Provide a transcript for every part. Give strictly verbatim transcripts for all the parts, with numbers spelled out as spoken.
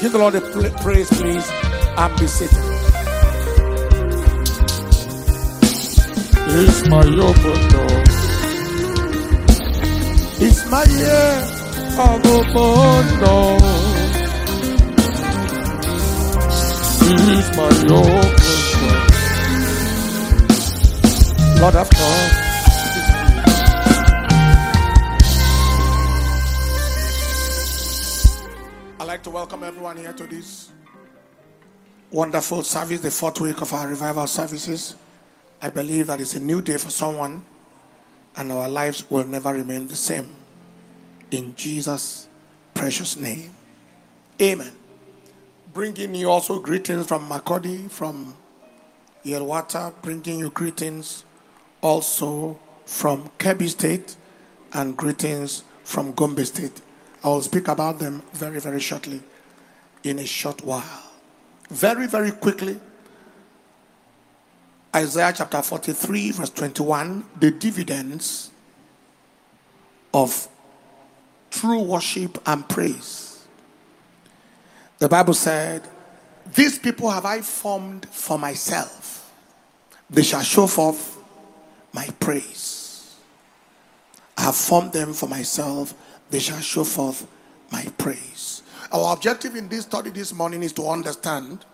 Give the Lord a praise, please, and be seated. It's my open door. It's my year of open door. It's my open door. Lord, I've come. I'd like to welcome everyone here to this wonderful service, the fourth week of our revival services. I believe that it's a new day for someone, and our lives will never remain the same. In Jesus' precious name. Amen. Bringing you also greetings from Makodi, from Yelwata, bringing you greetings also from Kebbi State, and greetings from Gombe State. I will speak about them very, very shortly, in a short while. Very, very quickly, Isaiah chapter forty-three, verse twenty-one, the dividends of true worship and praise. The Bible said, these people have I formed for myself. They shall show forth my praise. I have formed them for myself. They shall show forth my praise. Our objective in this study this morning is to understand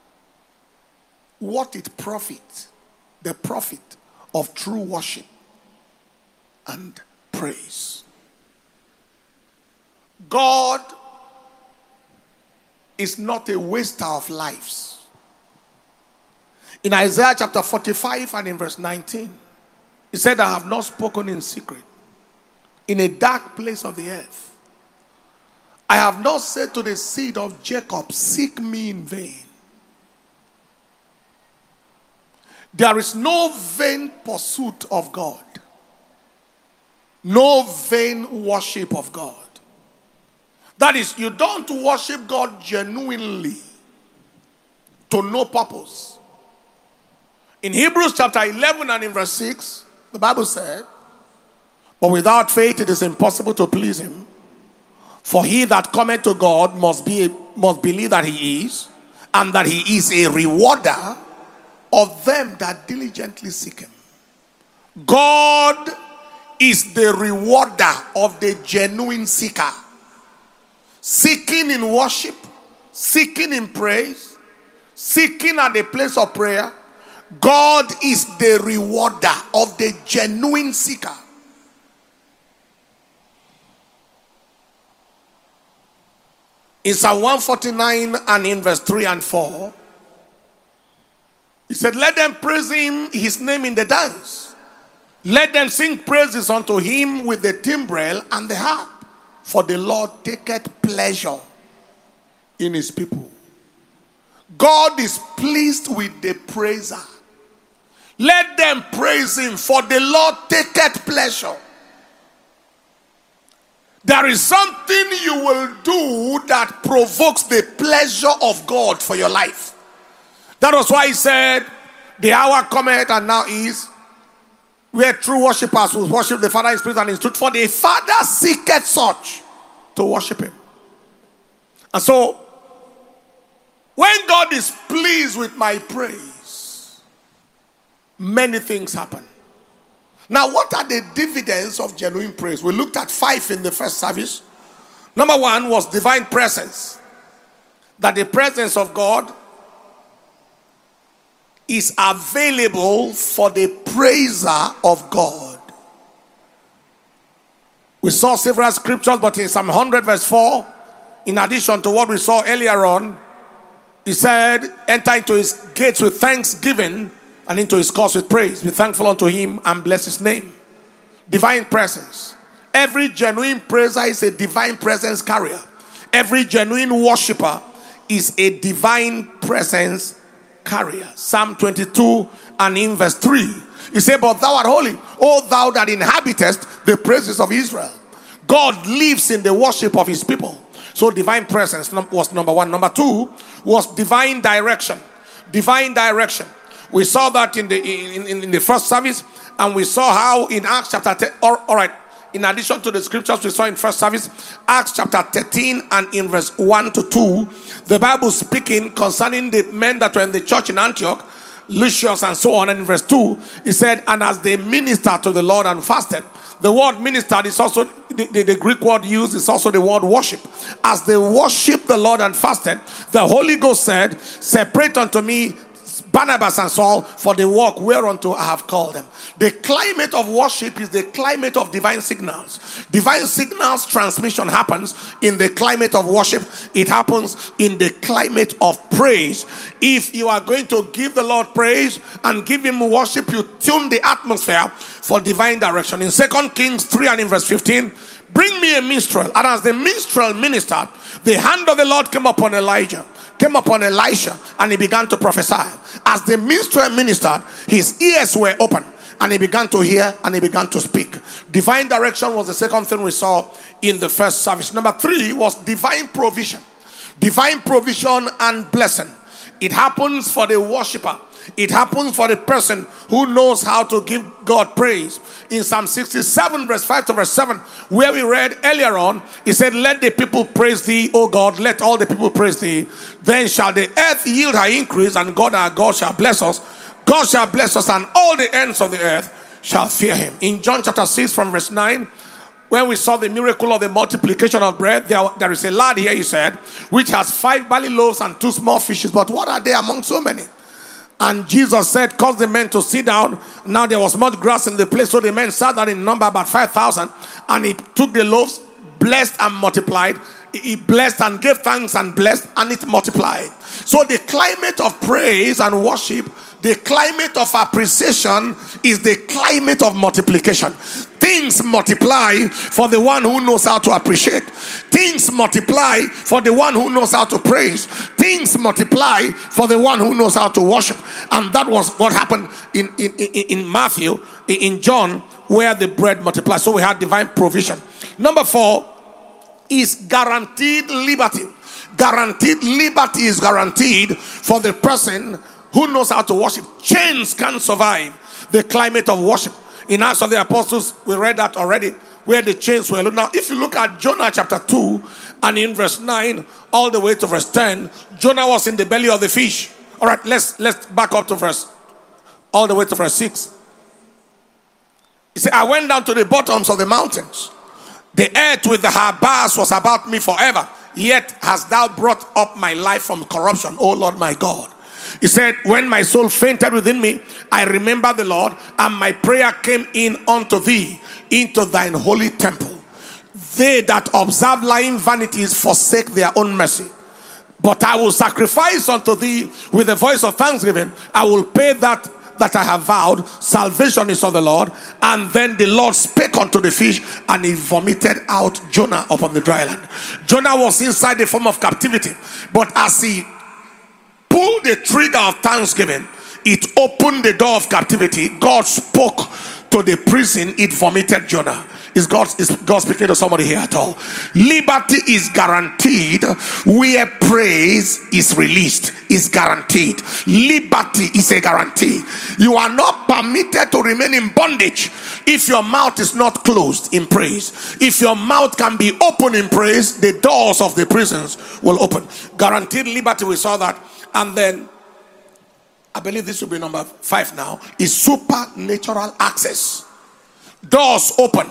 what it profits, the profit of true worship and praise. God is not a waster of lives. In Isaiah chapter forty-five and in verse nineteen, he said, I have not spoken in secret, in a dark place of the earth. I have not said to the seed of Jacob, seek me in vain. There is no vain pursuit of God, no vain worship of God. That is, you don't worship God genuinely to no purpose. In Hebrews chapter eleven and in verse six, the Bible said, but without faith it is impossible to please him. For he that cometh to God must be must believe that he is, and that he is a rewarder of them that diligently seek him. God is the rewarder of the genuine seeker. Seeking in worship, seeking in praise, seeking at the place of prayer. God is the rewarder of the genuine seeker. In Psalm one forty-nine and in verse three and four, he said, let them praise him, his name in the dance. Let them sing praises unto him with the timbrel and the harp. For the Lord taketh pleasure in his people. God is pleased with the praiser. Let them praise him, for the Lord taketh pleasure. There is something you will do that provokes the pleasure of God for your life. That was why he said, the hour cometh and now is, where true worshippers will worship the Father in spirit and in truth. For the Father seeketh such to worship him. And so, when God is pleased with my praise, many things happen. Now, what are the dividends of genuine praise? We looked at five in the first service. Number one was divine presence. That the presence of God is available for the praiser of God. We saw several scriptures, but in Psalm one hundred verse four, in addition to what we saw earlier on, he said, enter into his gates with thanksgiving and into his courts with praise. Be thankful unto him and bless his name. Divine presence. Every genuine praiser is a divine presence carrier. Every genuine worshiper is a divine presence carrier. Psalm twenty-two and in verse three, he said, but thou art holy, O thou that inhabitest the praises of Israel. God lives in the worship of his people. So divine presence was number one. Number two was divine direction. Divine direction. We saw that in the in, in, in the first service, and we saw how in Acts chapter ten. All, all right, in addition to the scriptures we saw in first service, Acts chapter thirteen and in verse one to two, the Bible speaking concerning the men that were in the church in Antioch, Lucius and so on. And in verse two, he said, and as they ministered to the Lord and fasted. The word ministered is also, the, the, the Greek word used is also the word worship. As they worshiped the Lord and fasted, the Holy Ghost said, separate unto me Barnabas and Saul for the work whereunto I have called them. The climate of worship is the climate of divine signals. Divine signals transmission happens in the climate of worship. It happens in the climate of praise. If you are going to give the Lord praise and give him worship, you tune the atmosphere for divine direction. In Second Kings three and in verse fifteen, bring me a minstrel. And as the minstrel ministered, the hand of the Lord came upon Elijah. Came upon Elisha, and he began to prophesy. As the minstrel ministered, his ears were open, and he began to hear, and he began to speak. Divine direction was the second thing we saw in the first service. Number three was divine provision. Divine provision and blessing. It happens for the worshiper. It happens for the person who knows how to give God praise. In Psalm sixty-seven verse five to verse seven, where we read earlier on, he said, let the people praise thee, O God, let all the people praise thee. Then shall the earth yield her increase, and God our God shall bless us. God shall bless us, and all the ends of the earth shall fear him. In John chapter six from verse nine, when we saw the miracle of the multiplication of bread, there, there is a lad here, he said, which has five barley loaves and two small fishes, but what are they among so many? And Jesus said, cause the men to sit down. Now there was much grass in the place, so the men sat down in number about five thousand. And he took the loaves, blessed and multiplied. He blessed and gave thanks and blessed, and it multiplied. So the climate of praise and worship, the climate of appreciation is the climate of multiplication. Things multiply for the one who knows how to appreciate. Things multiply for the one who knows how to praise. Things multiply for the one who knows how to worship. And that was what happened in, in, in, in Matthew, in John, where the bread multiplied. So we had divine provision. Number four is guaranteed liberty. Guaranteed liberty is guaranteed for the person who knows how to worship. Chains can survive the climate of worship. In Acts of the Apostles, we read that already, where the chains were. Now, if you look at Jonah chapter two, and in verse nine, all the way to verse ten, Jonah was in the belly of the fish. All right, let's, let's back up to verse, all the way to verse six. He said, I went down to the bottoms of the mountains. The earth with the her bars was about me forever. Yet hast thou brought up my life from corruption, O Lord my God. He said, when my soul fainted within me, I remembered the Lord, and my prayer came in unto thee, into thine holy temple. They that observe lying vanities forsake their own mercy. But I will sacrifice unto thee with the voice of thanksgiving. I will pay that that I have vowed. Salvation is of the Lord. And then the Lord spake unto the fish, and he vomited out Jonah upon the dry land. Jonah was inside the form of captivity, but as he pulled the trigger of thanksgiving, it opened the door of captivity. God spoke to the prison, it vomited Jonah. Is God, is God speaking to somebody here at all? Liberty is guaranteed where praise is released. Is guaranteed. Liberty is a guarantee. You are not permitted to remain in bondage if your mouth is not closed in praise. If your mouth can be open in praise, the doors of the prisons will open. Guaranteed liberty, we saw that. And then I believe this will be number five now, is supernatural access. Doors open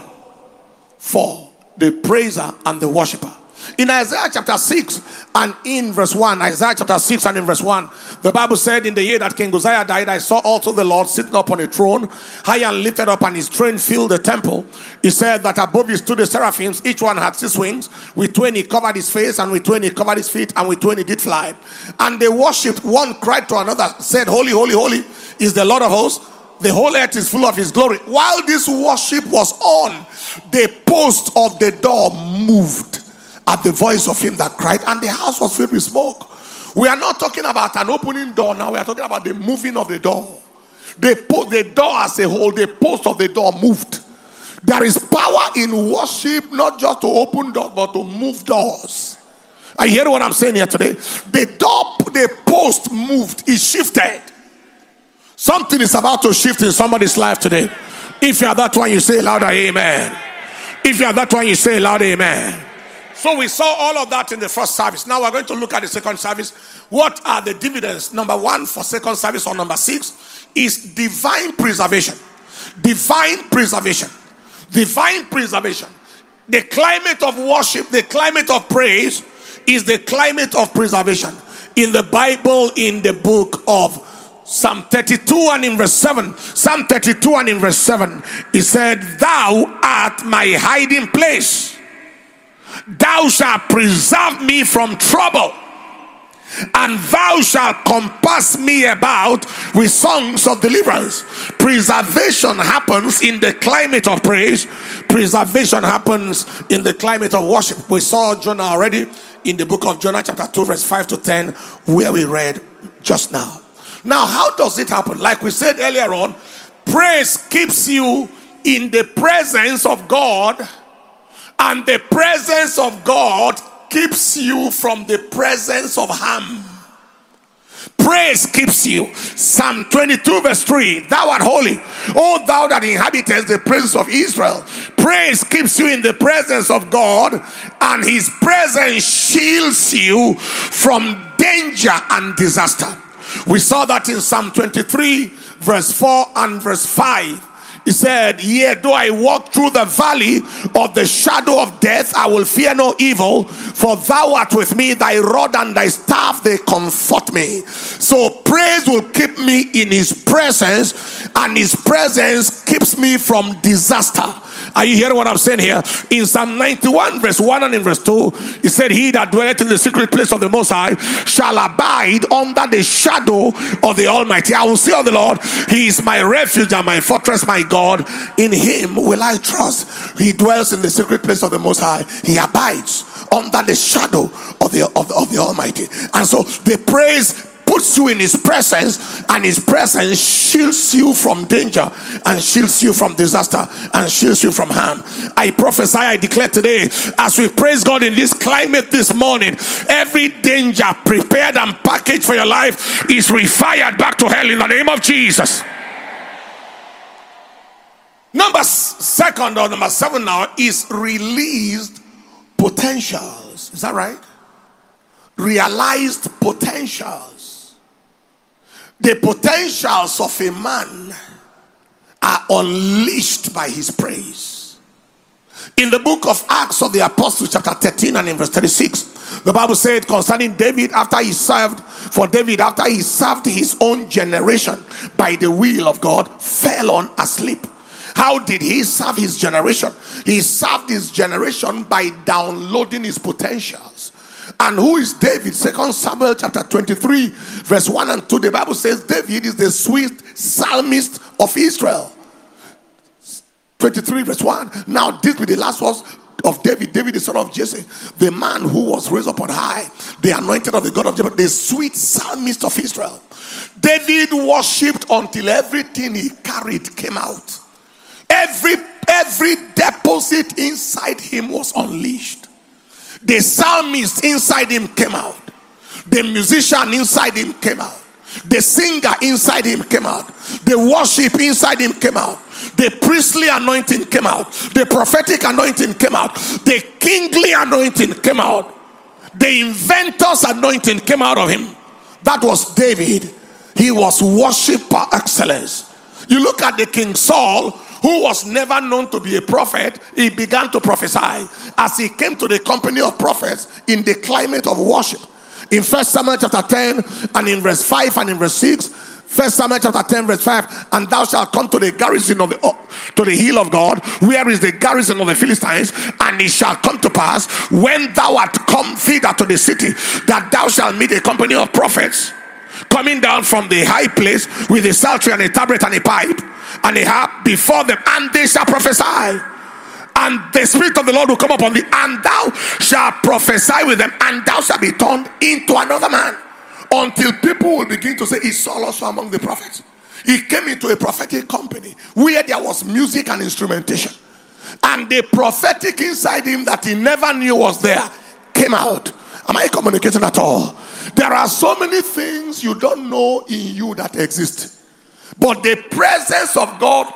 for the praiser and the worshiper. In Isaiah chapter six and in verse one, Isaiah chapter six and in verse one, the Bible said, in the year that King Uzziah died, I saw also the Lord sitting upon a throne, high and lifted up, and his train filled the temple. He said that above him stood the seraphims, each one had six wings. With twain he covered his face, and with twain he covered his feet, and with twain he did fly. And they worshipped, one cried to another, said, Holy, holy, holy is the Lord of hosts. The whole earth is full of his glory. While this worship was on, the post of the door moved at the voice of him that cried, and the house was filled with smoke. We are not talking about an opening door now. We are talking about the moving of the door. The, po- the door as a whole, the post of the door moved. There is power in worship, not just to open doors, but to move doors. I hear what I'm saying here today. The door, the post moved, it shifted. Something is about to shift in somebody's life today. If you are that one, you say louder, amen. If you are that one, you say loud amen. So we saw all of that in the first service. Now we're going to look at the second service. What are the dividends? Number one for second service, or number six, is divine preservation. Divine preservation. Divine preservation. The climate of worship, the climate of praise is the climate of preservation. In the Bible, in the book of Psalm thirty-two and in verse seven, Psalm thirty-two and in verse seven, he said, "Thou art my hiding place. Thou shalt preserve me from trouble, and thou shalt compass me about with songs of deliverance." Preservation happens in the climate of praise. Preservation happens in the climate of worship. We saw Jonah already in the book of Jonah chapter two verse five to ten, where we read just now. Now, how does it happen? Like we said earlier on, praise keeps you in the presence of God, and the presence of God keeps you from the presence of harm. Praise keeps you. Psalm twenty-two verse three, "Thou art holy, O thou that inhabitest the presence of Israel." Praise keeps you in the presence of God, and his presence shields you from danger and disaster. We saw that in Psalm twenty-three verse four and verse five. He said, "Yea, though I walk through the valley of the shadow of death, I will fear no evil, for thou art with me, thy rod and thy staff, they comfort me." So praise will keep me in his presence, and his presence keeps me from disaster. Are you hearing what I'm saying here? In Psalm ninety-one verse one and in verse two, he said, "He that dwelleth in the secret place of the Most High shall abide under the shadow of the Almighty. I will say of the Lord, he is my refuge and my fortress, my God. In him will I trust." He dwells in the secret place of the Most High. He abides under the shadow of the, of the, of the Almighty. And so the praise puts you in his presence, and his presence shields you from danger, and shields you from disaster, and shields you from harm. I prophesy, I declare today, as we praise God in this climate this morning, every danger prepared and packaged for your life is refired back to hell in the name of Jesus. Number second, or number seven now, is released potentials. Is that right? Realized potentials. The potentials of a man are unleashed by his praise. In the book of Acts of the Apostles chapter thirteen and in verse thirty-six, the Bible said concerning David, after he served for David, after he served his own generation by the will of God, fell on asleep. How did he serve his generation? He served his generation by downloading his potentials. And who is David? Second Samuel chapter twenty-three verse one and two, the Bible says David is the sweet psalmist of Israel. twenty-three verse one. Now this will be the last words of David. David, the son of Jesse, the man who was raised up on high, the anointed of the God of Jacob, the sweet psalmist of Israel. David worshipped until everything he carried came out. Every every deposit inside him was unleashed. The psalmist inside him came out. The musician inside him came out. The singer inside him came out. The worship inside him came out. The priestly anointing came out. The prophetic anointing came out. The kingly anointing came out. The inventor's anointing came out of him. That was David. He was worship par excellence. You look at the King Saul, who was never known to be a prophet. He began to prophesy as he came to the company of prophets in the climate of worship. In First Samuel chapter ten and in verse five and in verse six, First Samuel chapter ten verse five, "And thou shalt come to the garrison of the uh, to the hill of God, where is the garrison of the Philistines, and it shall come to pass when thou art come thither to the city, that thou shalt meet a company of prophets coming down from the high place with a psaltery and a tabret and a pipe and a harp before them, and they shall prophesy. And the Spirit of the Lord will come upon thee, and thou shalt prophesy with them, and thou shalt be turned into another man." Until people will begin to say, "Is Saul also among the prophets?" He came into a prophetic company where there was music and instrumentation, and the prophetic inside him that he never knew was there came out. Am I communicating at all? There are so many things you don't know in you that exist, but the presence of God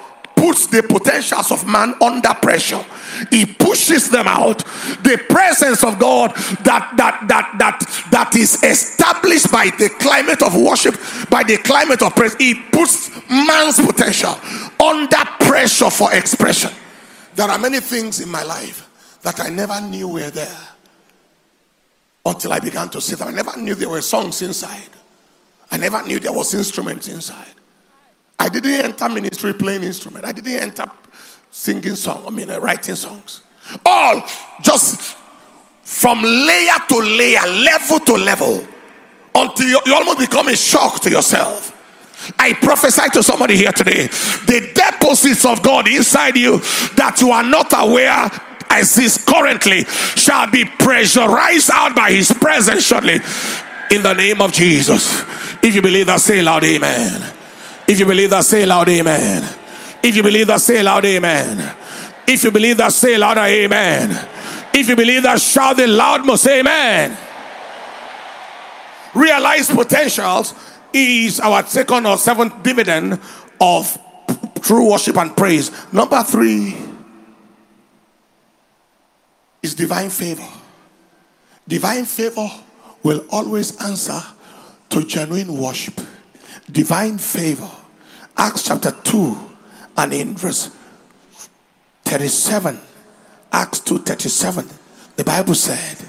puts the potentials of man under pressure. He pushes them out. The presence of God that that that that that is established by the climate of worship, by the climate of praise, he puts man's potential under pressure for expression. There are many things in my life that I never knew were there until I began to see them. I never knew there were songs inside. I never knew there was instruments inside. I didn't enter ministry playing instrument. I didn't enter singing songs. I mean, uh, writing songs. All just from layer to layer, level to level, until you, you almost become a shock to yourself. I prophesy to somebody here today, the deposits of God inside you that you are not aware as is currently shall be pressurized out by his presence shortly, in the name of Jesus. If you believe that, say loud amen. If you believe that, say loud amen. If you believe that, say loud amen. If you believe that, say louder amen. If you believe that, shout the loud most amen. Realize potentials is our second or seventh dividend of true worship and praise. Number three is divine favor. Divine favor will always answer to genuine worship. Divine favor. Acts chapter two and in verse thirty-seven. Acts two thirty-seven. The Bible said,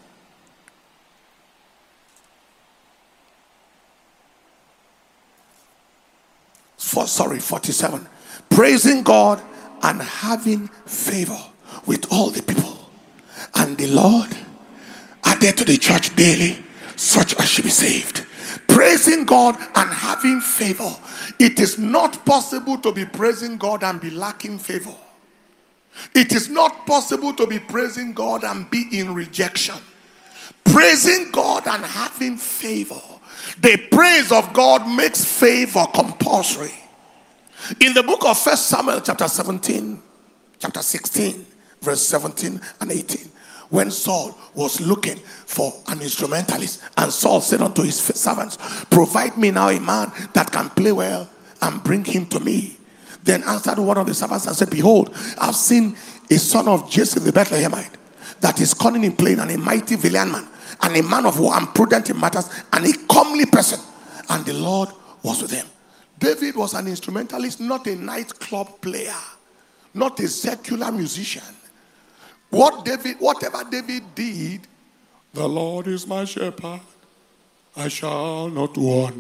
for sorry, forty-seven. Praising God and having favor with all the people. And the Lord added to the church daily such as should be saved. Praising God and having favor. It is not possible to be praising God and be lacking favor. It is not possible to be praising God and be in rejection. Praising God and having favor. The praise of God makes favor compulsory. In the book of First Samuel chapter seventeen, chapter sixteen, verse seventeen and eighteen, when Saul was looking for an instrumentalist, and Saul said unto his servants, provide me now a man that can play well and bring him to me. Then answered one of the servants and said, behold, I've seen a son of Jesse the Bethlehemite that is cunning in playing, and a mighty valiant man, and a man of war, and prudent in matters, and a comely person. And the Lord was with him. David was an instrumentalist, not a nightclub player, not a secular musician. What David, whatever David did, the Lord is my shepherd, I shall not want.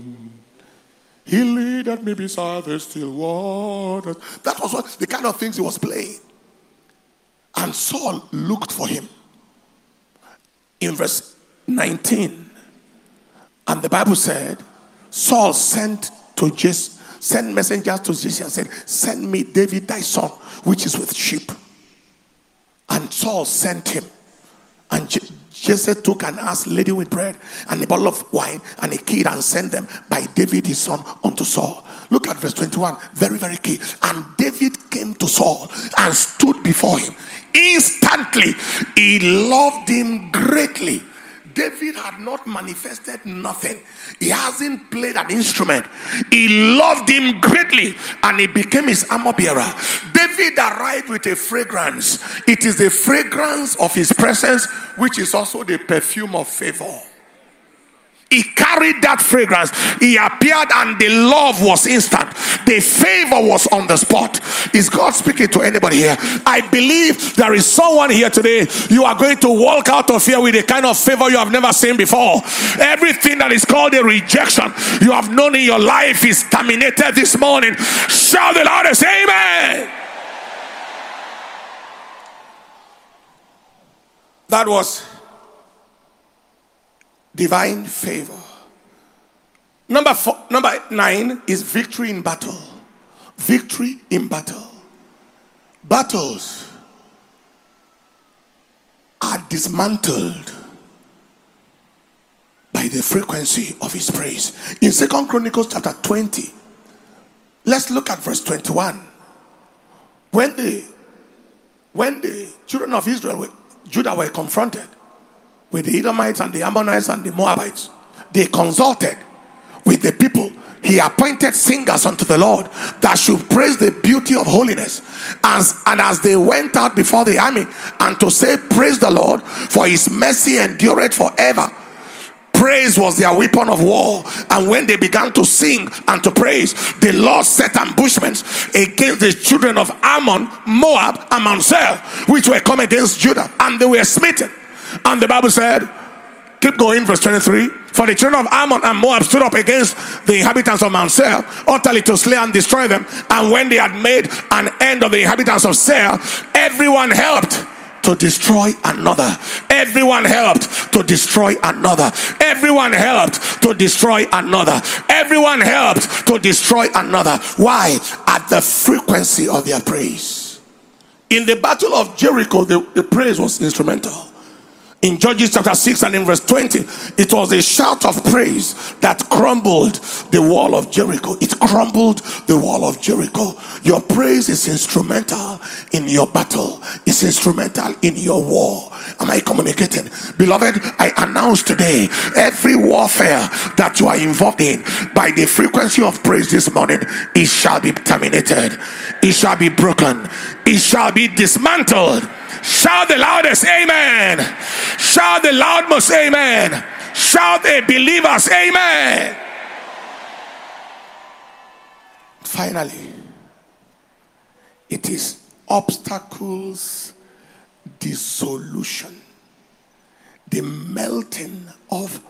He leadeth me beside the still waters. That was what the kind of things he was playing. And Saul looked for him. In verse nineteen, and the Bible said, Saul sent to Jesse, sent messengers to Jesse and said, send me David thy son, which is with sheep. And Saul sent him. And Jesse took an ass laden with bread and a bottle of wine and a kid, and sent them by David his son unto Saul. Look at verse twenty-one, very, very key. And David came to Saul and stood before him. Instantly, he loved him greatly. David had not manifested nothing. He hasn't played an instrument. He loved him greatly, and he became his armor bearer. David arrived with a fragrance. It is the fragrance of his presence, which is also the perfume of favor. He carried that fragrance. He appeared, and the love was instant. The favor was on the spot. Is God speaking to anybody here? I believe there is someone here today. You are going to walk out of here with a kind of favor you have never seen before. Everything that is called a rejection you have known in your life is terminated this morning. Shout the loudest amen. That was divine favor. Number four, number nine is victory in battle. Victory in battle. Battles are dismantled by the frequency of his praise. In Second Chronicles chapter twenty, let's look at verse twenty-one. When the when the children of Israel were, Judah were confronted with the Edomites and the Ammonites and the Moabites, they consulted with the people he appointed singers unto the Lord that should praise the beauty of holiness. As, and as they went out before the army, and to say, praise the Lord, for his mercy endureth forever. Praise was their weapon of war. And when they began to sing and to praise, the Lord set ambushments against the children of Ammon, Moab, and Mount Seir, which were come against Judah, and they were smitten. And the Bible said, keep going, verse twenty-three. For the children of Ammon and Moab stood up against the inhabitants of Mount Seir, utterly to slay and destroy them. And when they had made an end of the inhabitants of Seir, everyone helped to destroy another. Everyone helped to destroy another. Everyone helped to destroy another. Everyone helped to destroy another. Why? At the frequency of their praise. In the battle of Jericho, the, the praise was instrumental. In Judges chapter six and in verse twenty, it was a shout of praise that crumbled the wall of Jericho. It crumbled the wall of Jericho. Your praise is instrumental in your battle. It's instrumental in your war. Am I communicating? Beloved, I announce today, every warfare that you are involved in, by the frequency of praise this morning, it shall be terminated. It shall be broken. It shall be dismantled. Shout the loudest amen. Shout the loudest amen. Shout a believer's amen. Finally, it is obstacles dissolution. The melting of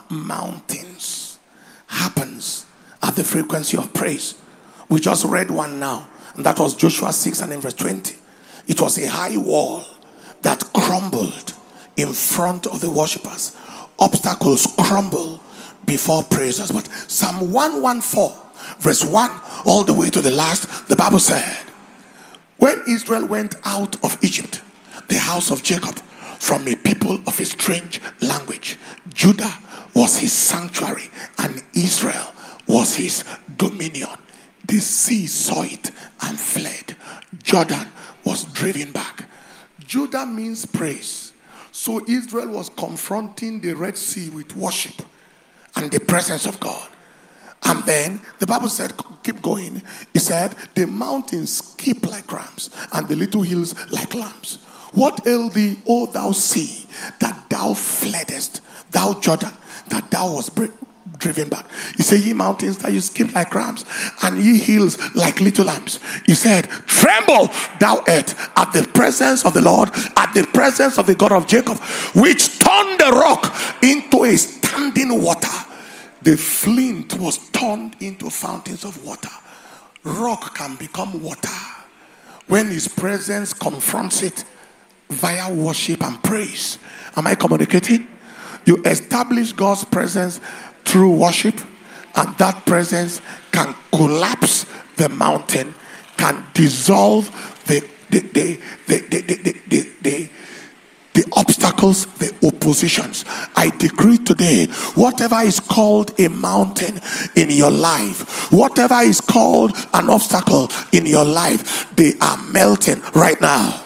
mountains happens at the frequency of praise. We just read one now, and that was Joshua six and in verse twenty. It was a high wall that crumbled in front of the worshippers. Obstacles crumble before praisers. But Psalm one fourteen, verse one, all the way to the last, the Bible said, when Israel went out of Egypt, the house of Jacob, from a people of a strange language, Judah was his sanctuary, and Israel was his dominion. The sea saw it and fled. Jordan was driven back. Judah means praise. So Israel was confronting the Red Sea with worship and the presence of God. And then the Bible said, keep going. It said, the mountains skip like rams and the little hills like lambs. What ailed thee, O thou sea, that thou fleddest, thou Jordan, that thou was driven back? He said, ye mountains that you skip like rams, and ye hills like little lambs. He said, tremble thou earth at the presence of the Lord, at the presence of the God of Jacob, which turned the rock into a standing water. The flint was turned into fountains of water. Rock can become water when his presence confronts it via worship and praise. Am I communicating? You establish God's presence through worship, and that presence can collapse the mountain, can dissolve the the the the the the, the, the, the, the obstacles, the oppositions. I decree today, whatever is called a mountain in your life, whatever is called an obstacle in your life, they are melting right now.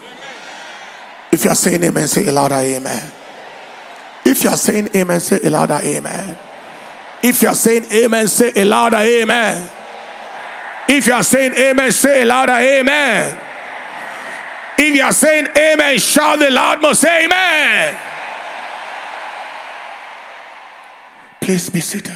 If you are saying amen, say a louder amen. If you are saying amen, say a louder amen. If you are saying amen, say a louder amen. If you are saying amen, say a louder amen. If you are saying amen, shout the loudest amen. Please be seated.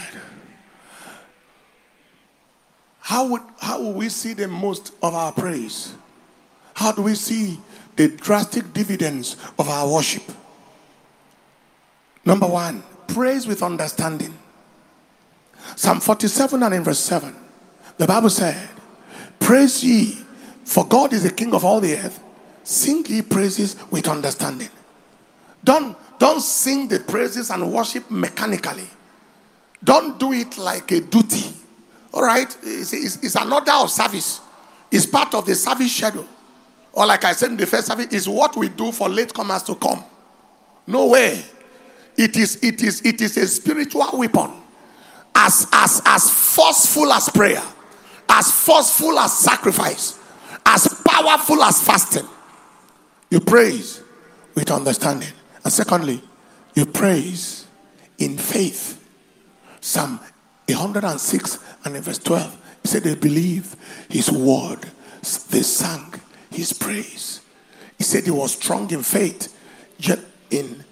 How would how will we see the most of our praise? How do we see the drastic dividends of our worship? Number one, praise with understanding. Psalm forty-seven and in verse seven, the Bible said, praise ye, for God is the King of all the earth. Sing ye praises with understanding. Don't, don't sing the praises and worship mechanically. Don't do it like a duty. All right? It's, it's, it's an order of service. It's part of the service schedule. Or like I said in the first service, it's what we do for latecomers to come. No way. It is, it is, it is a spiritual weapon. As, as, as forceful as prayer, as forceful as sacrifice, as powerful as fasting. You praise with understanding. And secondly, you praise in faith. Psalm one hundred six and in verse twelve, he said they believe his word. They sang his praise. He said he was strong in faith. Yet in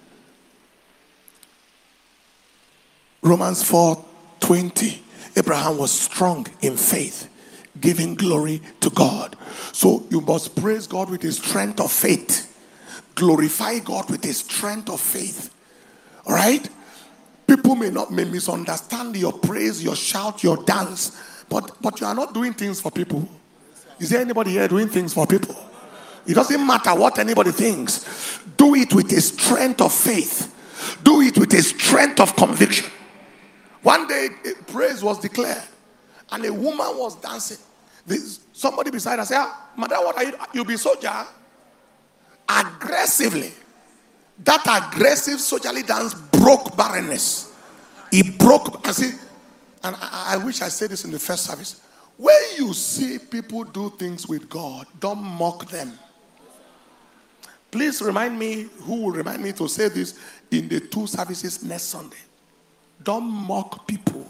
Romans four twenty, Abraham was strong in faith, giving glory to God. So you must praise God with the strength of faith. Glorify God with the strength of faith. All right? People may not may misunderstand your praise, your shout, your dance, but, but you are not doing things for people. Is there anybody here doing things for people? It doesn't matter what anybody thinks. Do it with a strength of faith. Do it with a strength of conviction. One day, praise was declared, and a woman was dancing. This, somebody beside her said, ah, Madam, what are you? You'll be soldier. Aggressively. That aggressive soldierly dance broke barrenness. It broke. I see, and I, I wish I said this in the first service. When you see people do things with God, don't mock them. Please remind me, who will remind me to say this in the two services next Sunday. Don't mock people.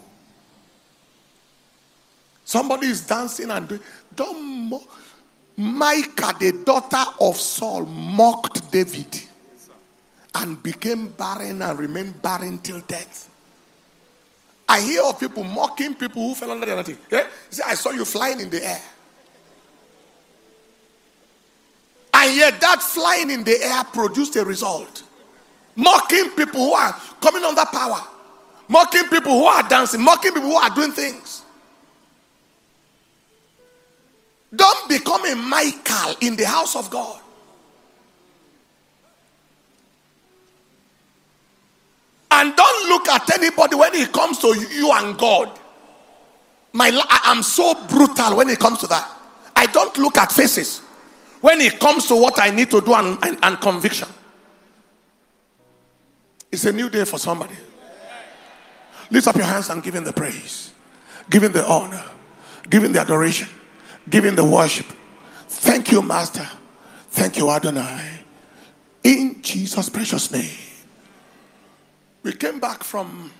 Somebody is dancing and doing, don't mock. Micah, the daughter of Saul, mocked David and became barren and remained barren till death. I hear of people mocking people who fell under the anointing. Yeah? He said, I saw you flying in the air. And yet that flying in the air produced a result. Mocking people who are coming under power. Mocking people who are dancing. Mocking people who are doing things. Don't become a Michael in the house of God. And don't look at anybody when it comes to you and God. My, I am so brutal when it comes to that. I don't look at faces when it comes to what I need to do and, and, and conviction. It's a new day for somebody. Lift up your hands and give him the praise. Give him the honor. Give him the adoration. Give him the worship. Thank you, Master. Thank you, Adonai. In Jesus' precious name. We came back from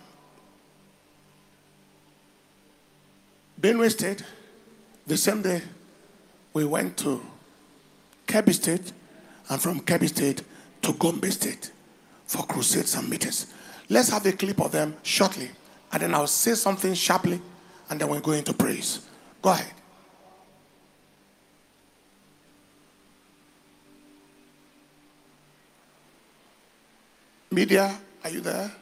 Benue State. The same day, we went to Kebbi State, and from Kebbi State to Gombe State for crusades and meetings. Let's have a clip of them shortly, and then I'll say something sharply, and then we're going to praise. Go ahead. Media, are you there?